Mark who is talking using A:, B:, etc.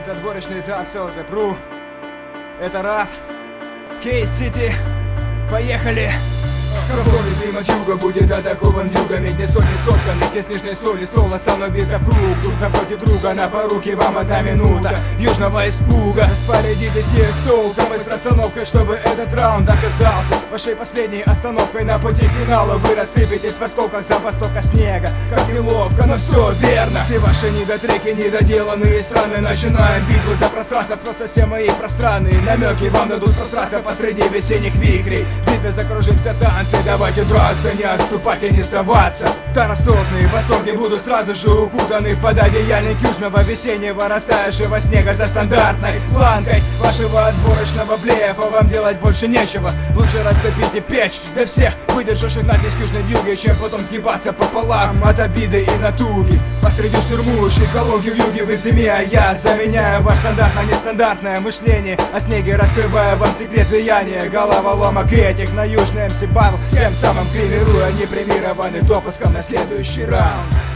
A: Это отборочный этап Селтепру. Это раф. Кейс-Сити. Поехали! Какой дым юга будет атакован югами, где сотни сотканных из нижней соли соло становится в круг. Друг напротив друга, на поруке вам 1 минута южного испуга. Распорядитесь есть с толком и с расстановкой, чтобы этот раунд оказался вашей последней остановкой на пути к финалу. Вы рассыпетесь в осколках за востока снега. Как неловко, но все верно. Все ваши недотреки, недоделанные страны. Начинаем битву за пространство, просто все мои пространные намеки вам дадут пространство посреди весенних вихрей. Битве закружимся танцы, давайте драться, не отступать и не сдаваться. Второсортные восторги будут сразу же укутаны под одеяльник южного весеннего растаявшего снега за стандартной планкой вашего отборочного блефа. Вам делать больше нечего, лучше растопите печь для всех выдержавших натиск южной вьюги, чем потом сгибаться пополам от обиды и натуги. Посреди штурмующей колонки в юге вы в зиме, а я заменяю ваш стандарт на нестандартное мышление о снеге, раскрывая вам секрет влияния головоломок этих на южный МС Батл, тем самым гримируя непремированный допуском на следующий раунд.